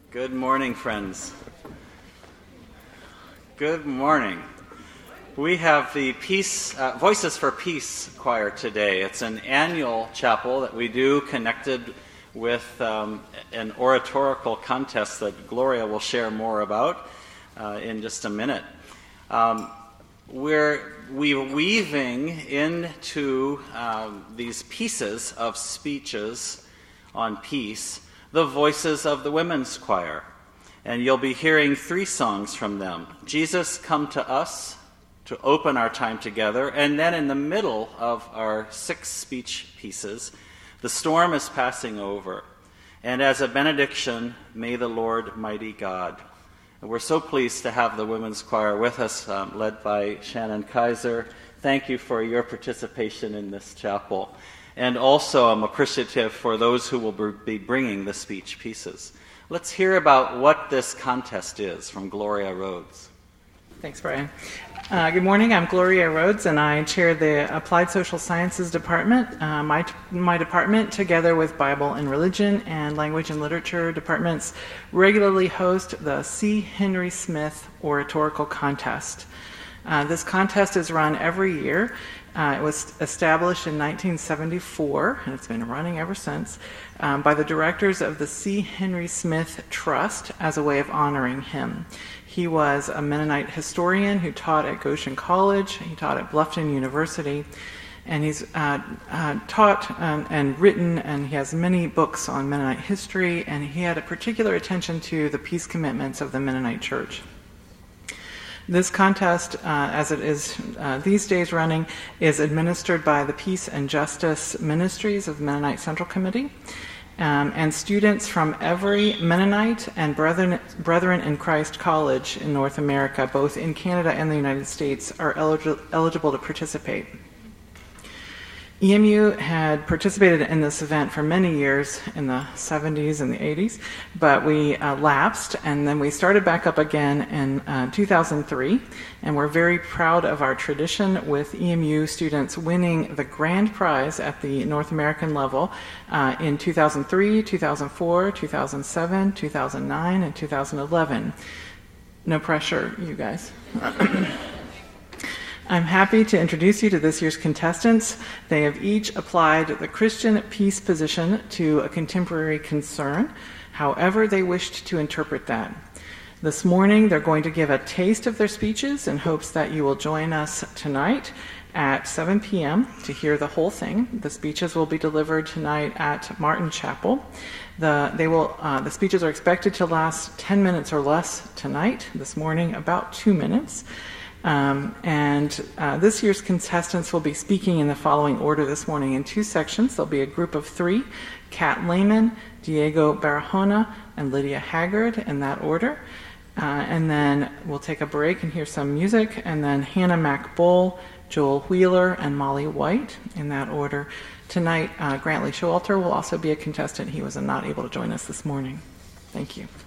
Good morning, friends. Good morning. We have the Voices for Peace choir today. It's an annual chapel that we do connected with an oratorical contest that Gloria will share more about in just a minute. We're weaving into these pieces of speeches on peace the voices of the women's choir. And you'll be hearing 3 songs from them. Jesus, Come to Us, to open our time together. And then in the middle of our 6 speech pieces, The Storm is Passing Over. And as a benediction, May the Lord Mighty God. And we're so pleased to have the women's choir with us, led by Shannon Kaiser. Thank you for your participation in this chapel. And also I'm appreciative for those who will be bringing the speech pieces. Let's hear about what this contest is from Gloria Rhodes. Thanks, Brian. Good morning. I'm Gloria Rhodes, and I chair the Applied Social Sciences Department. My department, together with Bible and Religion and Language and Literature departments, regularly host the C. Henry Smith Oratorical Contest. This contest is run every year. It was established in 1974, and it's been running ever since, by the directors of the C. Henry Smith Trust as a way of honoring him. He was a Mennonite historian who taught at Goshen College. He taught at Bluffton University, and he's taught and written, and he has many books on Mennonite history, and he had a particular attention to the peace commitments of the Mennonite Church. This contest, as it is these days running, is administered by the Peace and Justice Ministries of the Mennonite Central Committee. And students from every Mennonite and Brethren in Christ college in North America, both in Canada and the United States, are eligible to participate. EMU had participated in this event for many years in the 70s and the 80s, but we lapsed, and then we started back up again in 2003, and we're very proud of our tradition with EMU students winning the grand prize at the North American level in 2003, 2004, 2007, 2009, and 2011. No pressure, you guys. I'm happy to introduce you to this year's contestants. They have each applied the Christian peace position to a contemporary concern, however they wished to interpret that. This morning, they're going to give a taste of their speeches in hopes that you will join us tonight at 7 p.m. to hear the whole thing. The speeches will be delivered tonight at Martin Chapel. The speeches are expected to last 10 minutes or less tonight. This morning, about 2 minutes. This year's contestants will be speaking in the following order this morning in 2 sections. There'll be a group of 3, Kat Lehman, Diego Barahona, and Lydia Haggard in that order. And then we'll take a break and hear some music, and then Hannah MacBull, Joel Wheeler, and Molly White in that order. Tonight, Grantley Showalter will also be a contestant. He was not able to join us this morning. Thank you.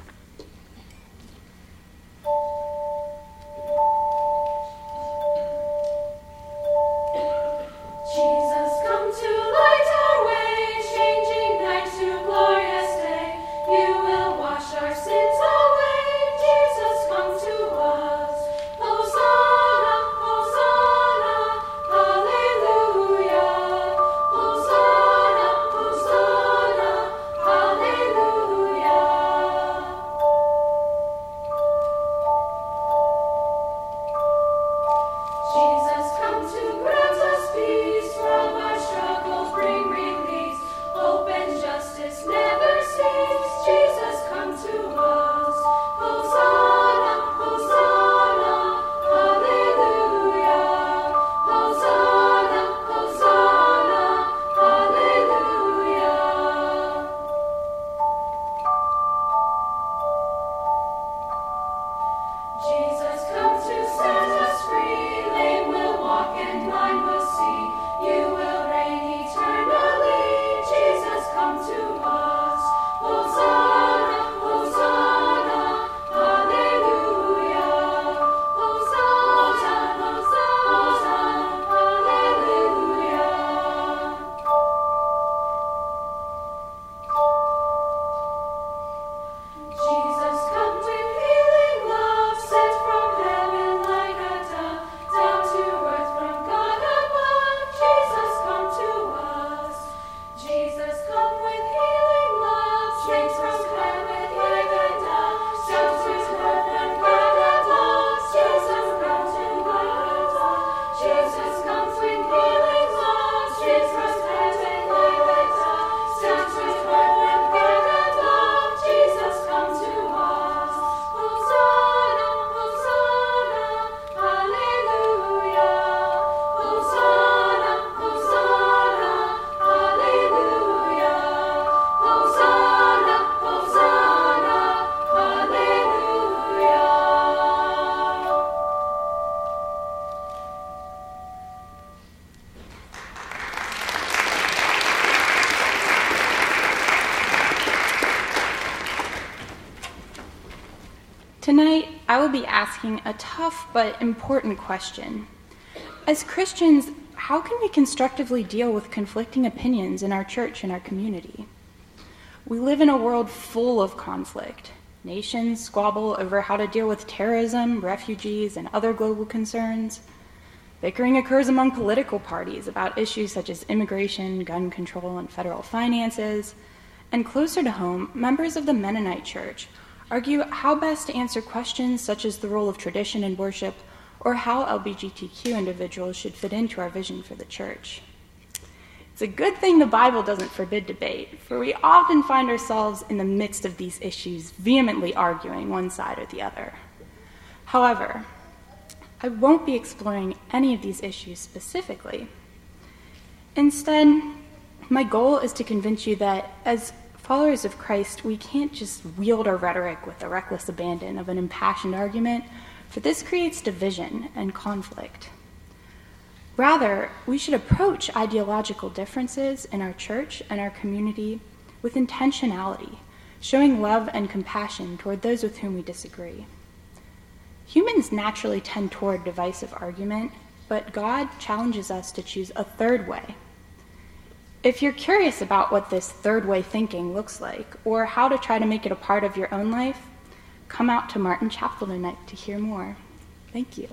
Tonight, I will be asking a tough but important question. As Christians, how can we constructively deal with conflicting opinions in our church and our community? We live in a world full of conflict. Nations squabble over how to deal with terrorism, refugees, and other global concerns. Bickering occurs among political parties about issues such as immigration, gun control, and federal finances. And closer to home, members of the Mennonite Church argue how best to answer questions such as the role of tradition in worship or how LGBTQ individuals should fit into our vision for the church. It's a good thing the Bible doesn't forbid debate, for we often find ourselves in the midst of these issues, vehemently arguing one side or the other. However, I won't be exploring any of these issues specifically. Instead, my goal is to convince you that as followers of Christ, we can't just wield our rhetoric with the reckless abandon of an impassioned argument, for this creates division and conflict. Rather, we should approach ideological differences in our church and our community with intentionality, showing love and compassion toward those with whom we disagree. Humans naturally tend toward divisive argument, but God challenges us to choose a third way. If you're curious about what this third way thinking looks like, or how to try to make it a part of your own life, come out to Martin Chapel tonight to hear more. Thank you.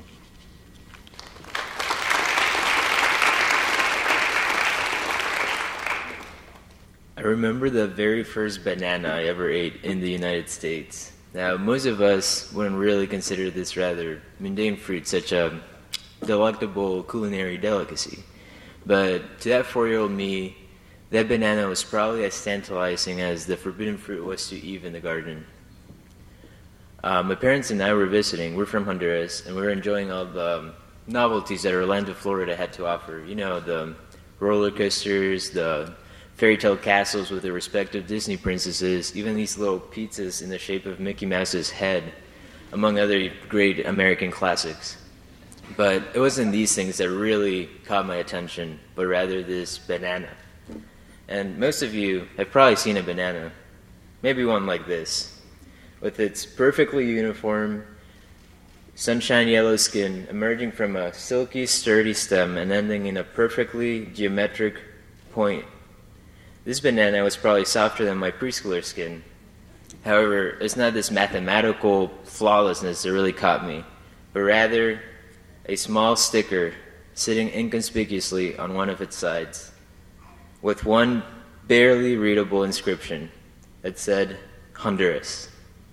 I remember the very first banana I ever ate in the United States. Now, most of us wouldn't really consider this rather mundane fruit such a delectable culinary delicacy. But to that 4-year-old me, that banana was probably as tantalizing as the forbidden fruit was to Eve in the garden. My parents and I were visiting. We're from Honduras, and we were enjoying all the novelties that Orlando, Florida had to offer. You know, the roller coasters, the fairy tale castles with their respective Disney princesses, even these little pizzas in the shape of Mickey Mouse's head, among other great American classics. But it wasn't these things that really caught my attention, but rather this banana. And most of you have probably seen a banana, maybe one like this, with its perfectly uniform, sunshine yellow skin emerging from a silky, sturdy stem and ending in a perfectly geometric point. This banana was probably softer than my preschooler skin. However, it's not this mathematical flawlessness that really caught me, but rather a small sticker sitting inconspicuously on one of its sides, with one barely readable inscription that said, Honduras.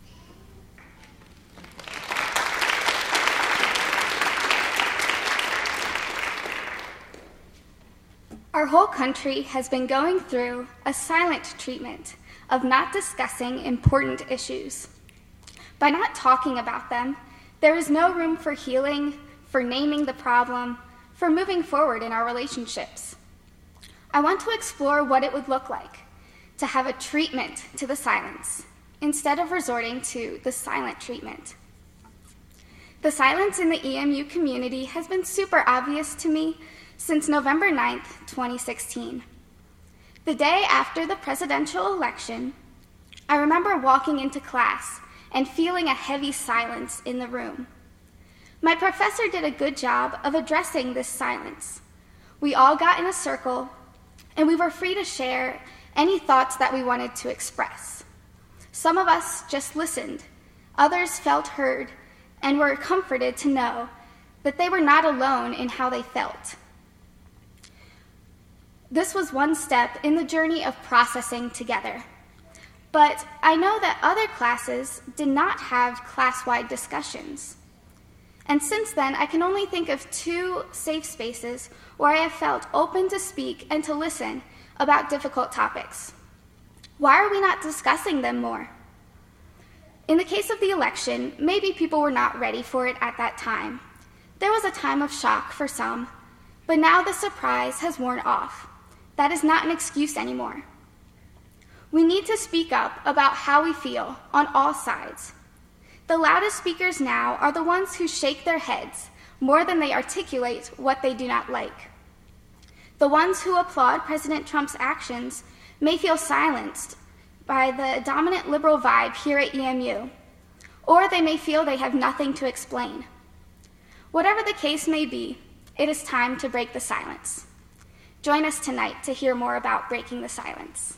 Our whole country has been going through a silent treatment of not discussing important issues. By not talking about them, there is no room for healing, for naming the problem, for moving forward in our relationships. I want to explore what it would look like to have a treatment to the silence instead of resorting to the silent treatment. The silence in the EMU community has been super obvious to me since November 9th, 2016. The day after the presidential election, I remember walking into class and feeling a heavy silence in the room. My professor did a good job of addressing this silence. We all got in a circle, and we were free to share any thoughts that we wanted to express. Some of us just listened. Others felt heard and were comforted to know that they were not alone in how they felt. This was one step in the journey of processing together. But I know that other classes did not have class-wide discussions. And since then, I can only think of 2 safe spaces where I have felt open to speak and to listen about difficult topics. Why are we not discussing them more? In the case of the election, maybe people were not ready for it at that time. There was a time of shock for some, but now the surprise has worn off. That is not an excuse anymore. We need to speak up about how we feel on all sides. The loudest speakers now are the ones who shake their heads more than they articulate what they do not like. The ones who applaud President Trump's actions may feel silenced by the dominant liberal vibe here at EMU, or they may feel they have nothing to explain. Whatever the case may be, it is time to break the silence. Join us tonight to hear more about breaking the silence.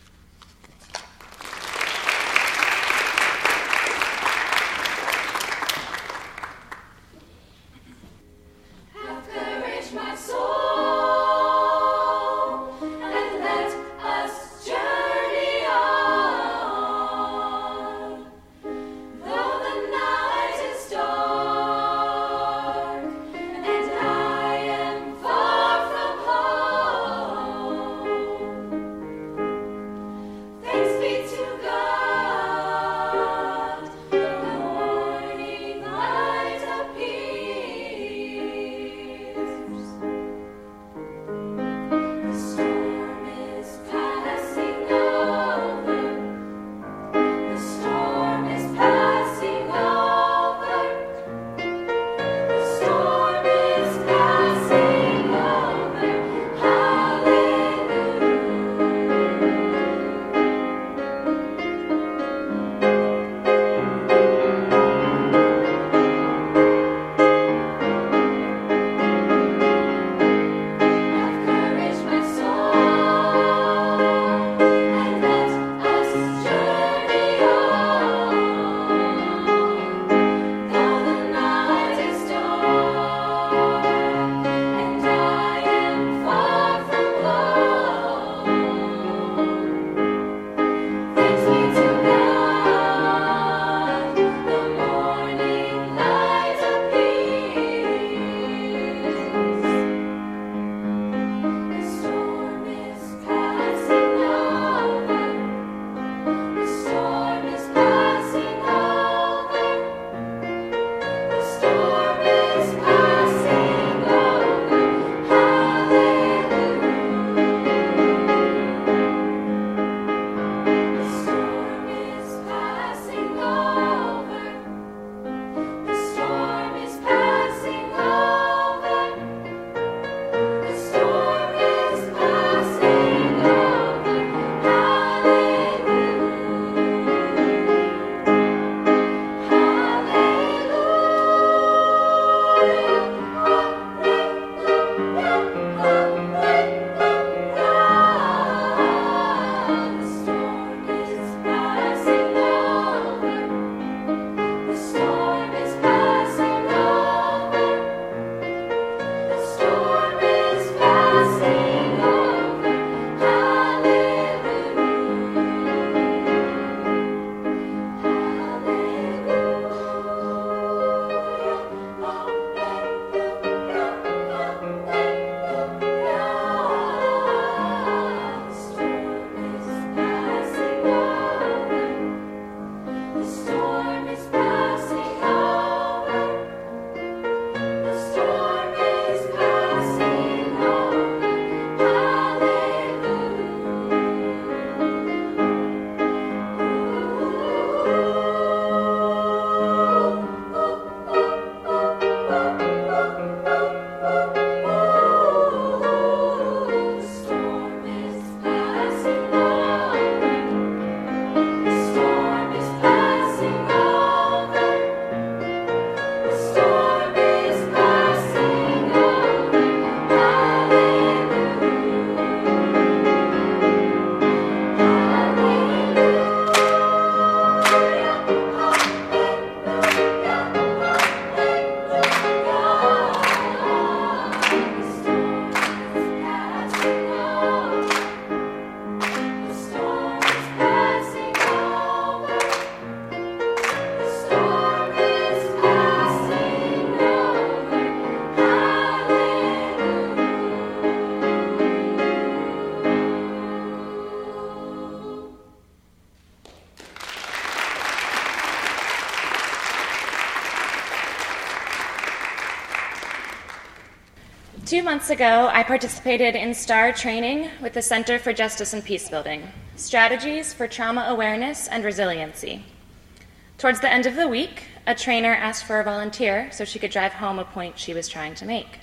Two months ago, I participated in STAR training with the Center for Justice and Peacebuilding, Strategies for Trauma Awareness and Resiliency. Towards the end of the week, a trainer asked for a volunteer so she could drive home a point she was trying to make.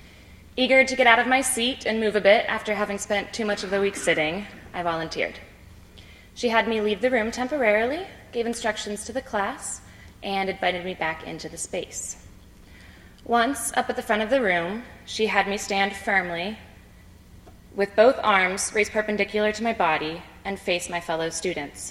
Eager to get out of my seat and move a bit after having spent too much of the week sitting, I volunteered. She had me leave the room temporarily, gave instructions to the class, and invited me back into the space. Once, up at the front of the room, she had me stand firmly with both arms raised perpendicular to my body and face my fellow students.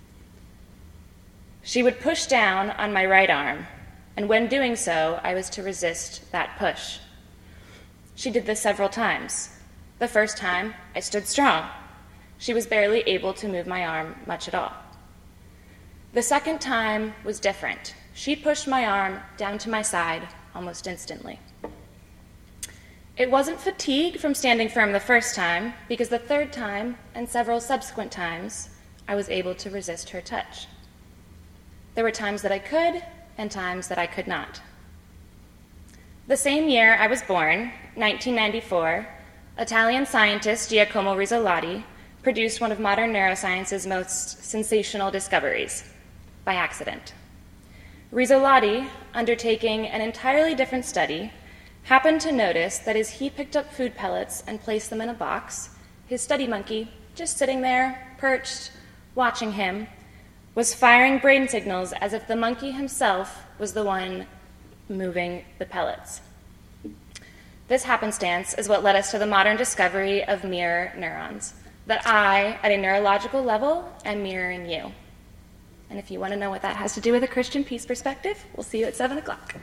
She would push down on my right arm, and when doing so, I was to resist that push. She did this several times. The first time, I stood strong. She was barely able to move my arm much at all. The second time was different. She pushed my arm down to my side almost instantly. It wasn't fatigue from standing firm the first time, because the third time and several subsequent times, I was able to resist her touch. There were times that I could and times that I could not. The same year I was born, 1994, Italian scientist Giacomo Rizzolatti produced one of modern neuroscience's most sensational discoveries, by accident. Rizzolatti, undertaking an entirely different study, happened to notice that as he picked up food pellets and placed them in a box, his study monkey, just sitting there, perched, watching him, was firing brain signals as if the monkey himself was the one moving the pellets. This happenstance is what led us to the modern discovery of mirror neurons, that I, at a neurological level, am mirroring you. And if you want to know what that has to do with a Christian peace perspective, we'll see you at 7 o'clock.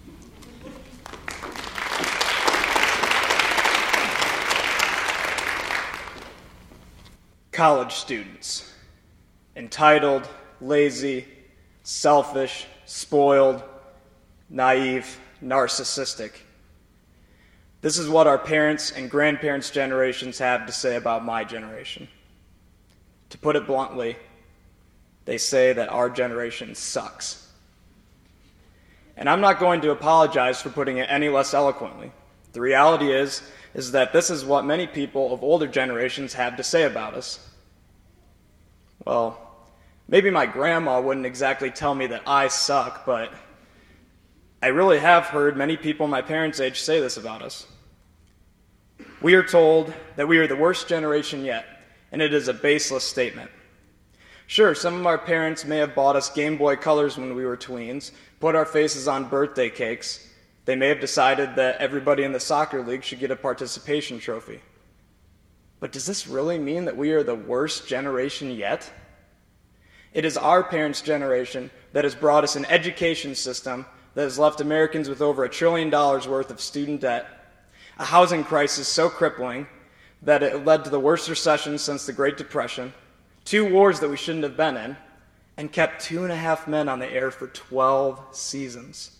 College students, entitled, lazy, selfish, spoiled, naive, narcissistic. This is what our parents' and grandparents' generations have to say about my generation. To put it bluntly, they say that our generation sucks. And I'm not going to apologize for putting it any less eloquently. The reality is that this is what many people of older generations have to say about us. Well, maybe my grandma wouldn't exactly tell me that I suck, but I really have heard many people my parents' age say this about us. We are told that we are the worst generation yet, and it is a baseless statement. Sure, some of our parents may have bought us Game Boy Colors when we were tweens, put our faces on birthday cakes. They may have decided that everybody in the soccer league should get a participation trophy. But does this really mean that we are the worst generation yet? It is our parents' generation that has brought us an education system that has left Americans with over $1 trillion worth of student debt, a housing crisis so crippling that it led to the worst recession since the Great Depression, 2 wars that we shouldn't have been in, and kept 2.5 Men on the air for 12 seasons.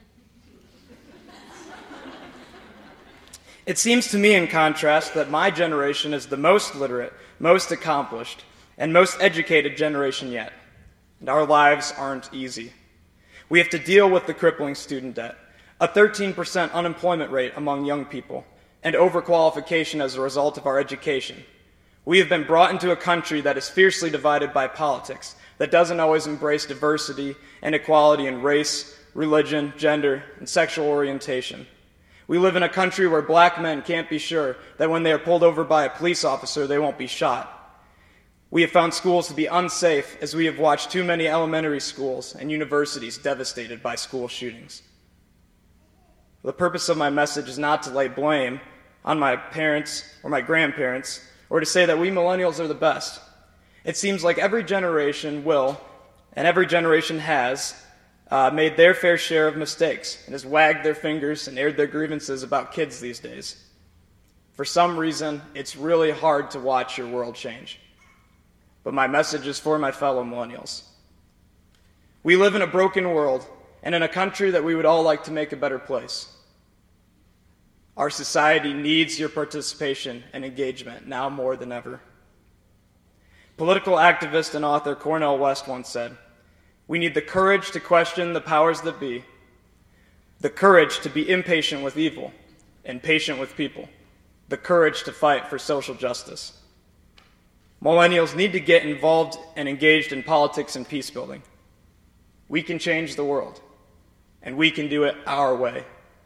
It seems to me, in contrast, that my generation is the most literate, most accomplished, and most educated generation yet. And our lives aren't easy. We have to deal with the crippling student debt, a 13% unemployment rate among young people, and overqualification as a result of our education. We have been brought into a country that is fiercely divided by politics, that doesn't always embrace diversity and equality in race, religion, gender, and sexual orientation. We live in a country where black men can't be sure that when they are pulled over by a police officer, they won't be shot. We have found schools to be unsafe as we have watched too many elementary schools and universities devastated by school shootings. The purpose of my message is not to lay blame on my parents or my grandparents or to say that we millennials are the best. It seems like every generation will, and every generation has, made their fair share of mistakes and has wagged their fingers and aired their grievances about kids these days. For some reason, it's really hard to watch your world change. But my message is for my fellow millennials. We live in a broken world and in a country that we would all like to make a better place. Our society needs your participation and engagement now more than ever. Political activist and author Cornel West once said, "We need the courage to question the powers that be, the courage to be impatient with evil and patient with people, the courage to fight for social justice." Millennials need to get involved and engaged in politics and peace building. We can change the world, and we can do it our way.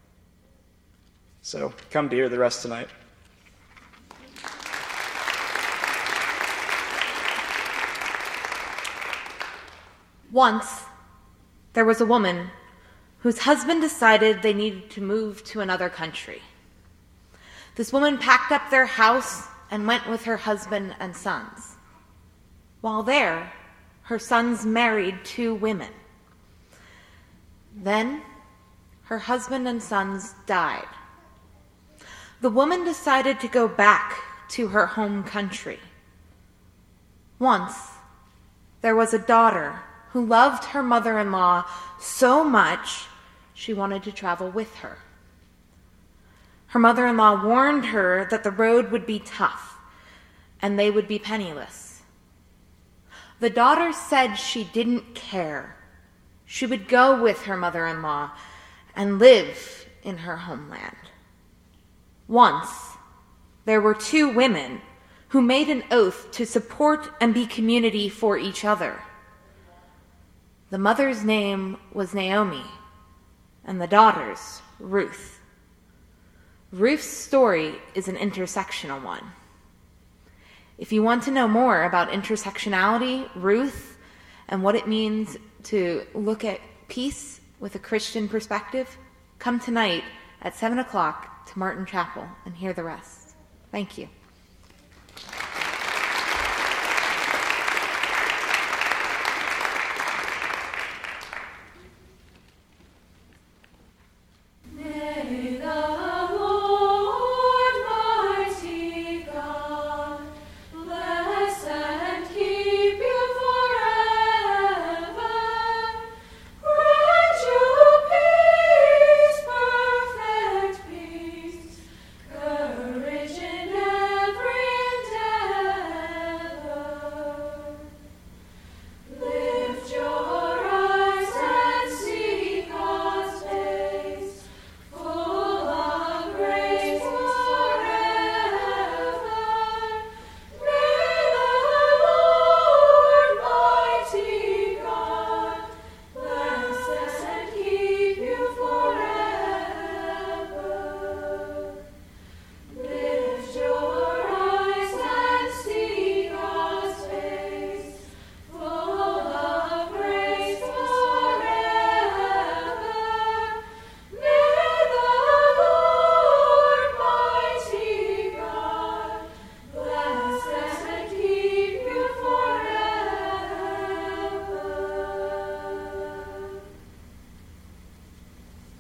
So come to hear the rest tonight. Once, there was a woman whose husband decided they needed to move to another country. This woman packed up their house and went with her husband and sons. While there, her sons married 2 women. Then, her husband and sons died. The woman decided to go back to her home country. Once, there was a daughter who loved her mother-in-law so much she wanted to travel with her. Her mother-in-law warned her that the road would be tough and they would be penniless. The daughter said she didn't care. She would go with her mother-in-law and live in her homeland. Once, there were 2 women who made an oath to support and be community for each other. The mother's name was Naomi, and the daughter's Ruth. Ruth's story is an intersectional one. If you want to know more about intersectionality, Ruth, and what it means to look at peace with a Christian perspective, come tonight at 7 o'clock to Martin Chapel and hear the rest. Thank you.